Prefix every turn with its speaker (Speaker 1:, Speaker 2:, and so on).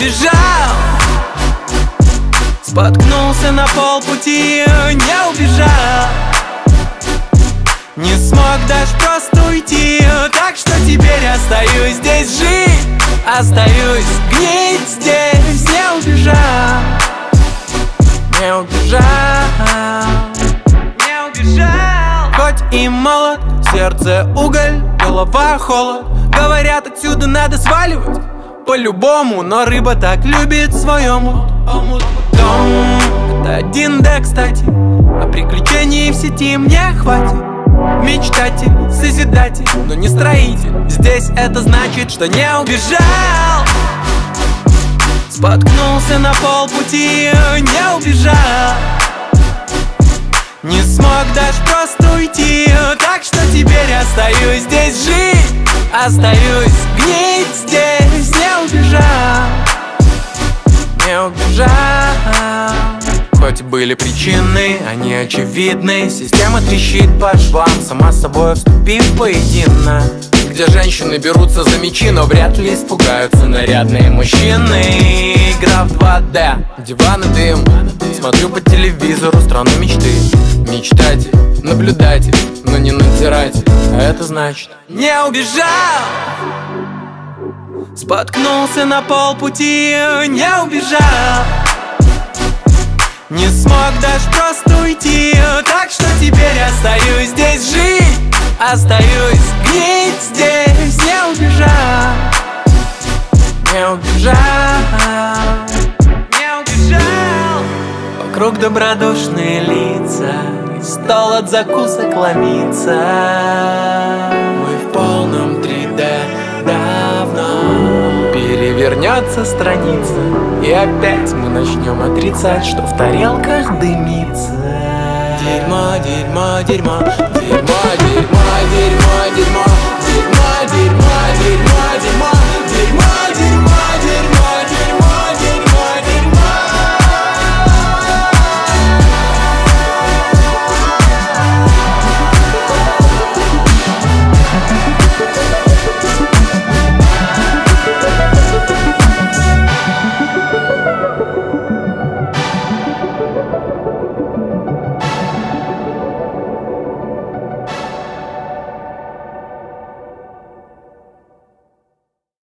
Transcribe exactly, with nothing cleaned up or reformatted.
Speaker 1: убежал. Споткнулся на полпути, не убежал. Не смог даже просто уйти, так что теперь остаюсь здесь жить. Остаюсь гнить здесь, не убежал. Не убежал, не убежал. Хоть и молод, сердце уголь, голова холод. Говорят, отсюда надо сваливать по-любому, но рыба так любит свой омут. Дом — это один Д, кстати, а приключений в сети мне хватит. Мечтатель, созидатель, но не строитель. Здесь это значит, что не убежал. Споткнулся на полпути, не убежал. Не смог даже просто уйти, так что теперь остаюсь здесь жить. Остаюсь гнить здесь, не убежал. Не убежал. Хоть были причины, они очевидны. Система трещит по швам, сама с собой вступив в поединок. Где женщины берутся за мечи, но вряд ли испугаются нарядные мужчины. Игра в два дэ, диван и дым. Смотрю по телевизору страну мечты. Мечтатель, наблюдатель, но не надзиратель. А это значит не убежал. Споткнулся на полпути, не убежал. Не смог даже просто уйти, так что теперь остаюсь здесь жить. Остаюсь гнить здесь, не убежал. Не убежал, не убежал. Вокруг добродушные лица, и стол от закусок ломится. Мы в полном три дэ давно. Перевернется страница, и опять мы начнем отрицать, что в тарелках дымится. Дерьмо, дерьмо, дерьмо, дерьмо, дерьмо, дерьмо, дерьмо.